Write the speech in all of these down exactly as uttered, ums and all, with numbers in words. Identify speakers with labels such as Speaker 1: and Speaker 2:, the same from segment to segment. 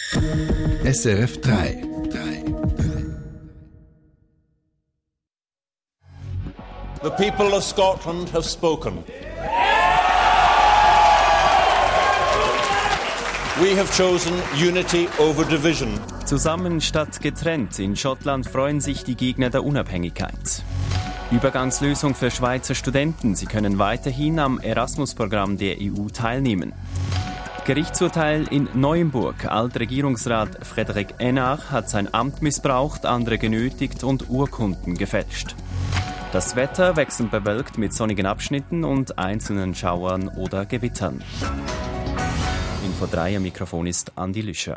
Speaker 1: S R F drei.
Speaker 2: The people of Scotland have spoken. We have chosen unity over division.
Speaker 3: Zusammen statt getrennt. In Schottland freuen sich die Gegner der Unabhängigkeit. Übergangslösung für Schweizer Studenten. Sie können weiterhin am Erasmus-Programm der E U teilnehmen. Gerichtsurteil in Neuenburg. Altregierungsrat Frédéric Hénard hat sein Amt missbraucht, andere genötigt und Urkunden gefälscht. Das Wetter wechselnd bewölkt mit sonnigen Abschnitten und einzelnen Schauern oder Gewittern. Info drei, am Mikrofon ist Andi Lüscher.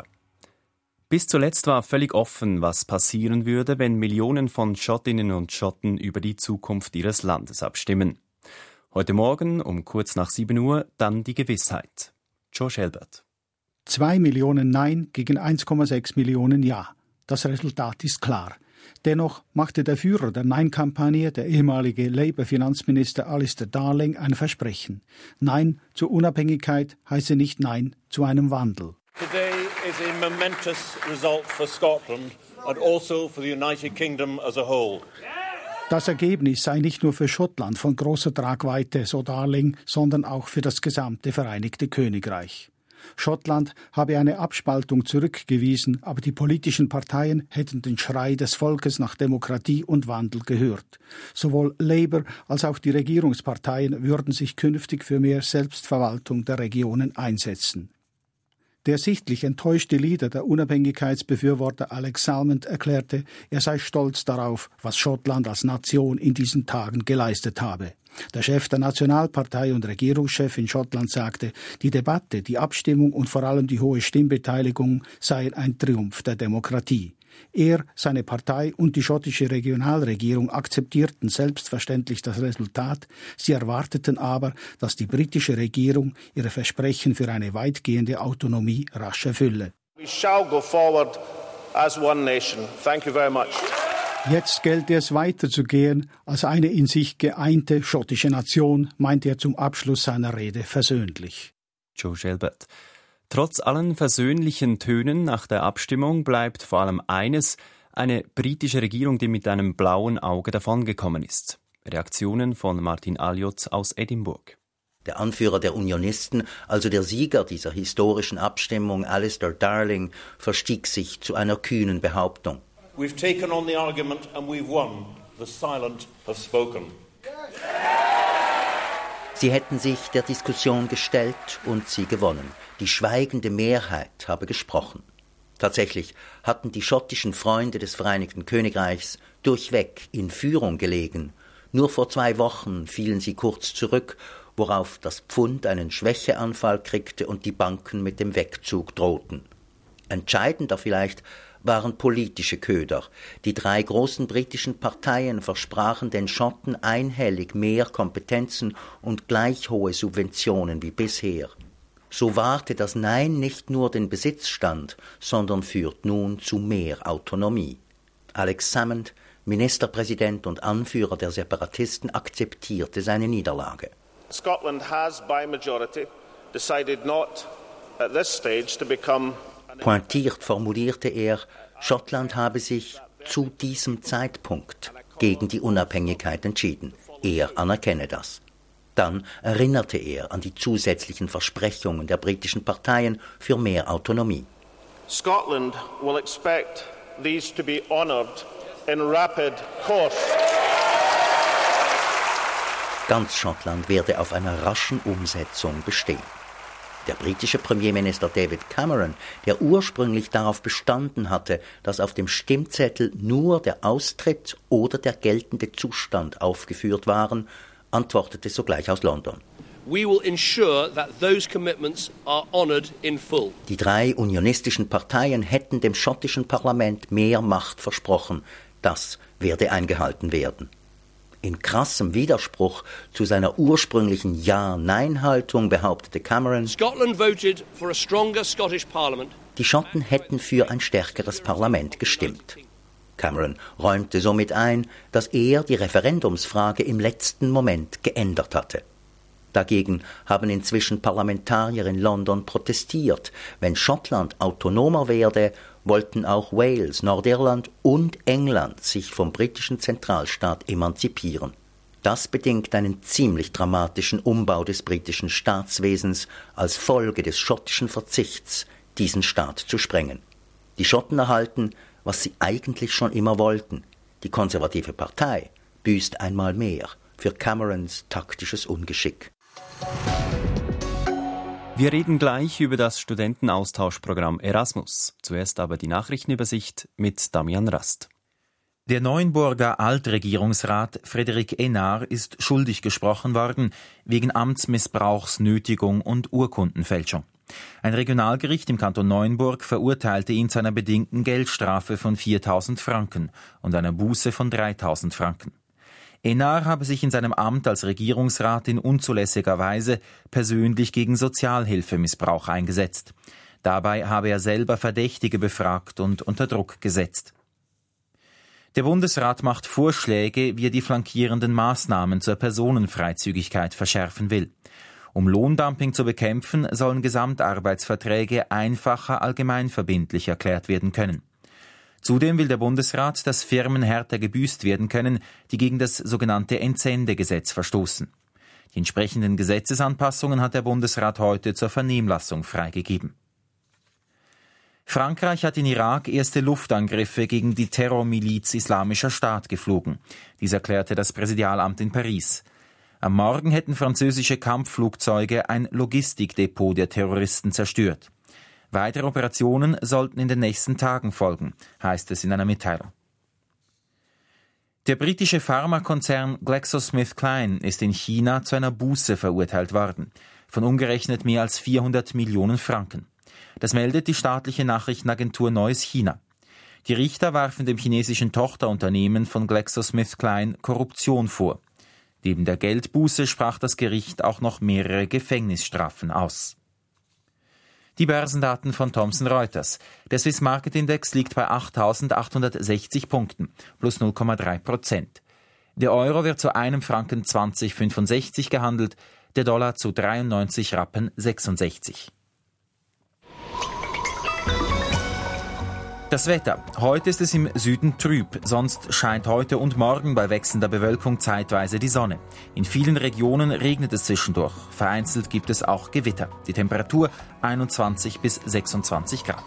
Speaker 3: Bis zuletzt war völlig offen, was passieren würde, wenn Millionen von Schottinnen und Schotten über die Zukunft ihres Landes abstimmen. Heute Morgen um kurz nach sieben Uhr dann die Gewissheit. Joe Schelbert.
Speaker 4: Zwei Millionen Nein gegen eins Komma sechs Millionen Ja. Das Resultat ist klar. Dennoch machte der Führer der Nein-Kampagne, der ehemalige Labour-Finanzminister Alistair Darling, ein Versprechen. Nein zur Unabhängigkeit heiße nicht Nein zu einem Wandel.
Speaker 2: Today is a momentous result for Scotland and also for the United Kingdom as a whole.
Speaker 4: Das Ergebnis sei nicht nur für Schottland von großer Tragweite, so Darling, sondern auch für das gesamte Vereinigte Königreich. Schottland habe eine Abspaltung zurückgewiesen, aber die politischen Parteien hätten den Schrei des Volkes nach Demokratie und Wandel gehört. Sowohl Labour als auch die Regierungsparteien würden sich künftig für mehr Selbstverwaltung der Regionen einsetzen. Der sichtlich enttäuschte Leader der Unabhängigkeitsbefürworter Alex Salmond erklärte, er sei stolz darauf, was Schottland als Nation in diesen Tagen geleistet habe. Der Chef der Nationalpartei und Regierungschef in Schottland sagte, die Debatte, die Abstimmung und vor allem die hohe Stimmbeteiligung seien ein Triumph der Demokratie. Er, seine Partei und die schottische Regionalregierung akzeptierten selbstverständlich das Resultat. Sie erwarteten aber, dass die britische Regierung ihre Versprechen für eine weitgehende Autonomie rasch erfülle.
Speaker 5: We shall go forward as one nation. Thank you very much.
Speaker 4: Jetzt gelte es weiterzugehen als eine in sich geeinte schottische Nation, meinte er zum Abschluss seiner Rede versöhnlich.
Speaker 3: Joe Schelbert. Trotz allen versöhnlichen Tönen nach der Abstimmung bleibt vor allem eines: eine britische Regierung, die mit einem blauen Auge davongekommen ist. Reaktionen von Martin Aljot aus Edinburgh.
Speaker 6: Der Anführer der Unionisten, also der Sieger dieser historischen Abstimmung, Alistair Darling, verstieg sich zu einer kühnen Behauptung.
Speaker 2: We've taken on the argument and we've won. The silent have spoken.
Speaker 6: Sie hätten sich der Diskussion gestellt und sie gewonnen. Die schweigende Mehrheit habe gesprochen. Tatsächlich hatten die schottischen Freunde des Vereinigten Königreichs durchweg in Führung gelegen. Nur vor zwei Wochen fielen sie kurz zurück, worauf das Pfund einen Schwächeanfall kriegte und die Banken mit dem Wegzug drohten. Entscheidender vielleicht waren politische Köder. Die drei großen britischen Parteien versprachen den Schotten einhellig mehr Kompetenzen und gleich hohe Subventionen wie bisher. So wahrte das Nein nicht nur den Besitzstand, sondern führt nun zu mehr Autonomie. Alex Salmond, Ministerpräsident und Anführer der Separatisten, akzeptierte seine Niederlage.
Speaker 5: Scotland has by majority decided not at this stage to become.
Speaker 6: Pointiert formulierte er, Schottland habe sich zu diesem Zeitpunkt gegen die Unabhängigkeit entschieden. Er anerkenne das. Dann erinnerte er an die zusätzlichen Versprechungen der britischen Parteien für mehr Autonomie.
Speaker 5: Scotland will expect these to be honoured in rapid course.
Speaker 6: Ganz Schottland werde auf einer raschen Umsetzung bestehen. Der britische Premierminister David Cameron, der ursprünglich darauf bestanden hatte, dass auf dem Stimmzettel nur der Austritt oder der geltende Zustand aufgeführt waren, antwortete sogleich aus London.
Speaker 7: We will ensure that those commitments are honoured in full.
Speaker 6: Die drei unionistischen Parteien hätten dem schottischen Parlament mehr Macht versprochen. Das werde eingehalten werden. In krassem Widerspruch zu seiner ursprünglichen Ja-Nein-Haltung behauptete Cameron,
Speaker 7: Scotland voted for a stronger Scottish Parliament.
Speaker 6: Die Schotten hätten für ein stärkeres Parlament gestimmt. Cameron räumte somit ein, dass er die Referendumsfrage im letzten Moment geändert hatte. Dagegen haben inzwischen Parlamentarier in London protestiert. Wenn Schottland autonomer werde, wollten auch Wales, Nordirland und England sich vom britischen Zentralstaat emanzipieren. Das bedingt einen ziemlich dramatischen Umbau des britischen Staatswesens als Folge des schottischen Verzichts, diesen Staat zu sprengen. Die Schotten erhalten, was sie eigentlich schon immer wollten. Die konservative Partei büßt einmal mehr für Camerons taktisches Ungeschick.
Speaker 3: Wir reden gleich über das Studentenaustauschprogramm Erasmus. Zuerst aber die Nachrichtenübersicht mit Damian Rast.
Speaker 1: Der Neuenburger Altregierungsrat Frédéric Hénard ist schuldig gesprochen worden wegen Amtsmissbrauchs, Nötigung und Urkundenfälschung. Ein Regionalgericht im Kanton Neuenburg verurteilte ihn zu einer bedingten Geldstrafe von viertausend Franken und einer Buße von dreitausend Franken. Hénard habe sich in seinem Amt als Regierungsrat in unzulässiger Weise persönlich gegen Sozialhilfemissbrauch eingesetzt. Dabei habe er selber Verdächtige befragt und unter Druck gesetzt. Der Bundesrat macht Vorschläge, wie er die flankierenden Maßnahmen zur Personenfreizügigkeit verschärfen will. Um Lohndumping zu bekämpfen, sollen Gesamtarbeitsverträge einfacher allgemeinverbindlich erklärt werden können. Zudem will der Bundesrat, dass Firmen härter gebüßt werden können, die gegen das sogenannte Entsendegesetz verstoßen. Die entsprechenden Gesetzesanpassungen hat der Bundesrat heute zur Vernehmlassung freigegeben. Frankreich hat in Irak erste Luftangriffe gegen die Terrormiliz Islamischer Staat geflogen. Dies erklärte das Präsidialamt in Paris. Am Morgen hätten französische Kampfflugzeuge ein Logistikdepot der Terroristen zerstört. Weitere Operationen sollten in den nächsten Tagen folgen, heißt es in einer Mitteilung. Der britische Pharmakonzern GlaxoSmithKline ist in China zu einer Buße verurteilt worden, von umgerechnet mehr als vierhundert Millionen Franken. Das meldet die staatliche Nachrichtenagentur Neues China. Die Richter warfen dem chinesischen Tochterunternehmen von GlaxoSmithKline Korruption vor. Neben der Geldbuße sprach das Gericht auch noch mehrere Gefängnisstrafen aus. Die Börsendaten von Thomson Reuters. Der Swiss Market Index liegt bei achttausendachthundertsechzig Punkten, plus null Komma drei Prozent. Der Euro wird zu einem Franken zwanzig Komma fünfundsechzig gehandelt, der Dollar zu dreiundneunzig Rappen sechsundsechzig. Das Wetter. Heute ist es im Süden trüb, sonst scheint heute und morgen bei wechselnder Bewölkung zeitweise die Sonne. In vielen Regionen regnet es zwischendurch. Vereinzelt gibt es auch Gewitter. Die Temperatur einundzwanzig bis sechsundzwanzig Grad.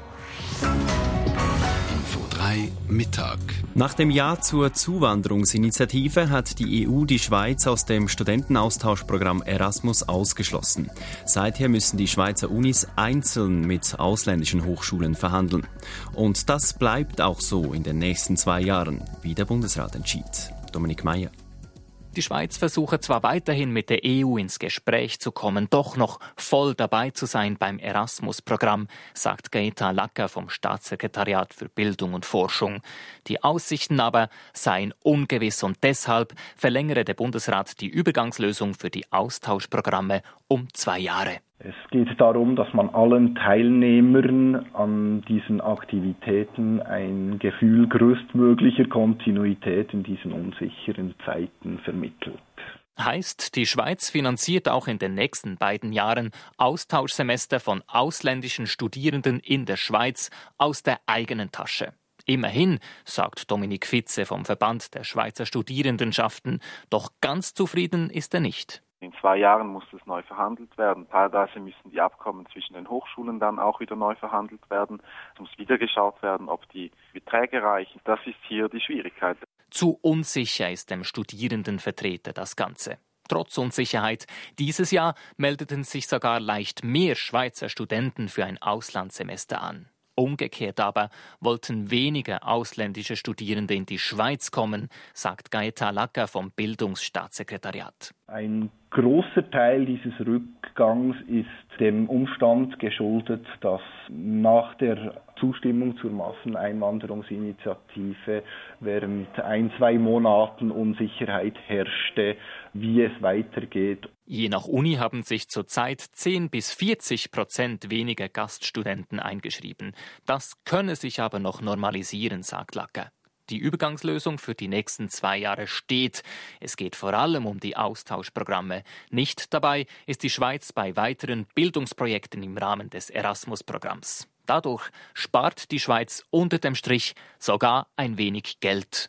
Speaker 8: Info drei Mittag.
Speaker 3: Nach dem Ja zur Zuwanderungsinitiative hat die E U die Schweiz aus dem Studentenaustauschprogramm Erasmus ausgeschlossen. Seither müssen die Schweizer Unis einzeln mit ausländischen Hochschulen verhandeln. Und das bleibt auch so in den nächsten zwei Jahren, wie der Bundesrat entschied. Dominik Meyer.
Speaker 9: Die Schweiz versuche zwar weiterhin mit der E U ins Gespräch zu kommen, doch noch voll dabei zu sein beim Erasmus-Programm, sagt Gaëtan Lacker vom Staatssekretariat für Bildung und Forschung. Die Aussichten aber seien ungewiss und deshalb verlängere der Bundesrat die Übergangslösung für die Austauschprogramme um zwei Jahre.
Speaker 10: Es geht darum, dass man allen Teilnehmern an diesen Aktivitäten ein Gefühl größtmöglicher Kontinuität in diesen unsicheren Zeiten vermittelt.
Speaker 9: Heißt, die Schweiz finanziert auch in den nächsten beiden Jahren Austauschsemester von ausländischen Studierenden in der Schweiz aus der eigenen Tasche. Immerhin, sagt Dominik Fitze vom Verband der Schweizer Studierendenschaften, doch ganz zufrieden ist er nicht.
Speaker 11: In zwei Jahren muss es neu verhandelt werden. Teilweise müssen die Abkommen zwischen den Hochschulen dann auch wieder neu verhandelt werden. Es muss wieder geschaut werden, ob die Beträge reichen. Das ist hier die Schwierigkeit.
Speaker 9: Zu unsicher ist dem Studierendenvertreter das Ganze. Trotz Unsicherheit dieses Jahr meldeten sich sogar leicht mehr Schweizer Studenten für ein Auslandssemester an. Umgekehrt aber wollten weniger ausländische Studierende in die Schweiz kommen, sagt Gaëtan Lacker vom Bildungsstaatssekretariat.
Speaker 10: Ein großer Teil dieses Rückgangs ist dem Umstand geschuldet, dass nach der Zustimmung zur Masseneinwanderungsinitiative während ein, zwei Monaten Unsicherheit herrschte, wie es weitergeht.
Speaker 9: Je nach Uni haben sich zurzeit zehn bis vierzig Prozent weniger Gaststudenten eingeschrieben. Das könne sich aber noch normalisieren, sagt Lacker. Die Übergangslösung für die nächsten zwei Jahre steht. Es geht vor allem um die Austauschprogramme. Nicht dabei ist die Schweiz bei weiteren Bildungsprojekten im Rahmen des Erasmus-Programms. Dadurch spart die Schweiz unter dem Strich sogar ein wenig Geld.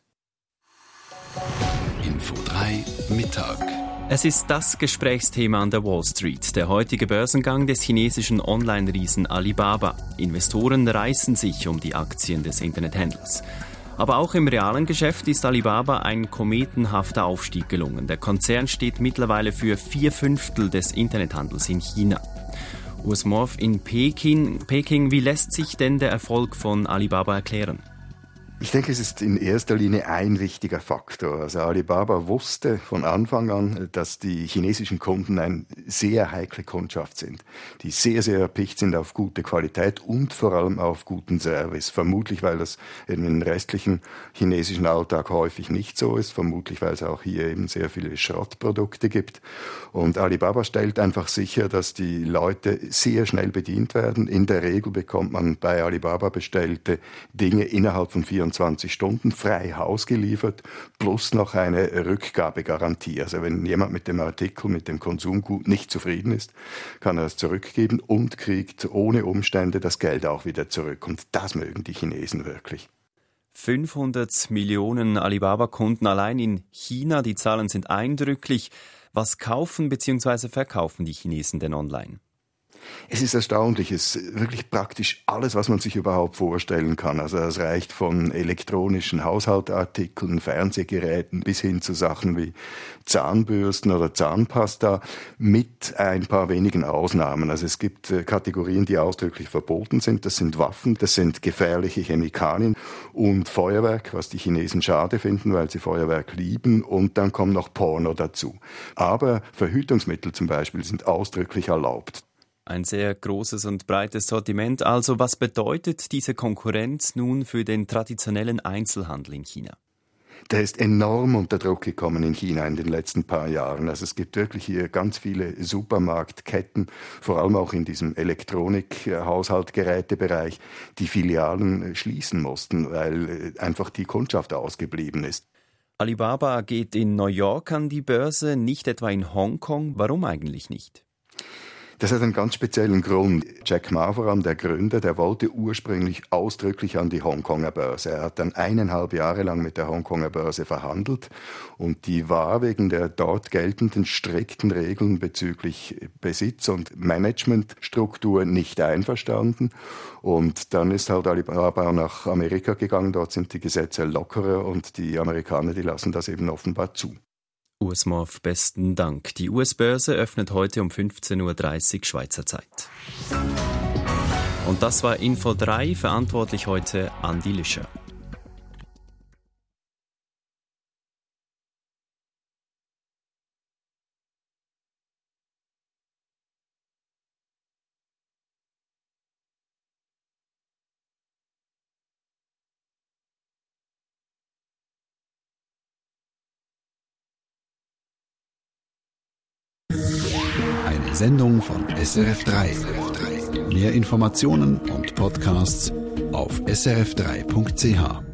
Speaker 8: Info drei Mittag.
Speaker 3: Es ist das Gesprächsthema an der Wall Street, der heutige Börsengang des chinesischen Online-Riesen Alibaba. Investoren reißen sich um die Aktien des Internethändlers. Aber auch im realen Geschäft ist Alibaba ein kometenhafter Aufstieg gelungen. Der Konzern steht mittlerweile für vier Fünftel des Internethandels in China. Urs Morf in Peking. Peking, wie lässt sich denn der Erfolg von Alibaba erklären?
Speaker 12: Ich denke, es ist in erster Linie ein wichtiger Faktor. Also Alibaba wusste von Anfang an, dass die chinesischen Kunden eine sehr heikle Kundschaft sind, die sehr, sehr erpicht sind auf gute Qualität und vor allem auf guten Service. Vermutlich, weil das im restlichen chinesischen Alltag häufig nicht so ist. Vermutlich, weil es auch hier eben sehr viele Schrottprodukte gibt. Und Alibaba stellt einfach sicher, dass die Leute sehr schnell bedient werden. In der Regel bekommt man bei Alibaba bestellte Dinge innerhalb von vierundzwanzig Stunden frei Haus geliefert, plus noch eine Rückgabegarantie. Also wenn jemand mit dem Artikel, mit dem Konsumgut nicht zufrieden ist, kann er es zurückgeben und kriegt ohne Umstände das Geld auch wieder zurück. Und das mögen die Chinesen wirklich.
Speaker 3: fünfhundert Millionen Alibaba-Kunden allein in China, die Zahlen sind eindrücklich. Was kaufen bzw. verkaufen die Chinesen denn online?
Speaker 12: Es ist erstaunlich, es ist wirklich praktisch alles, was man sich überhaupt vorstellen kann. Also es reicht von elektronischen Haushaltsartikeln, Fernsehgeräten bis hin zu Sachen wie Zahnbürsten oder Zahnpasta mit ein paar wenigen Ausnahmen. Also es gibt Kategorien, die ausdrücklich verboten sind. Das sind Waffen, das sind gefährliche Chemikalien und Feuerwerk, was die Chinesen schade finden, weil sie Feuerwerk lieben. Und dann kommt noch Porno dazu. Aber Verhütungsmittel zum Beispiel sind ausdrücklich erlaubt.
Speaker 3: Ein sehr großes und breites Sortiment. Also was bedeutet diese Konkurrenz nun für den traditionellen Einzelhandel in China?
Speaker 12: Der ist enorm unter Druck gekommen in China in den letzten paar Jahren. Also es gibt wirklich hier ganz viele Supermarktketten, vor allem auch in diesem Elektronik-Haushaltgerätebereich, die Filialen schließen mussten, weil einfach die Kundschaft ausgeblieben ist.
Speaker 3: Alibaba geht in New York an die Börse, nicht etwa in Hongkong. Warum eigentlich nicht?
Speaker 12: Das hat einen ganz speziellen Grund. Jack Ma, vor allem der Gründer, der wollte ursprünglich ausdrücklich an die Hongkonger Börse. Er hat dann eineinhalb Jahre lang mit der Hongkonger Börse verhandelt und die war wegen der dort geltenden strikten Regeln bezüglich Besitz- und Managementstruktur nicht einverstanden. Und dann ist halt Alibaba nach Amerika gegangen. Dort sind die Gesetze lockerer und die Amerikaner, die lassen das eben offenbar zu.
Speaker 3: Urs Morf, besten Dank. Die U S-Börse öffnet heute um fünfzehn Uhr dreißig Schweizer Zeit. Und das war Info drei, verantwortlich heute Andi Lüscher.
Speaker 8: Eine Sendung von S R F drei. Mehr Informationen und Podcasts auf s r f drei punkt c h.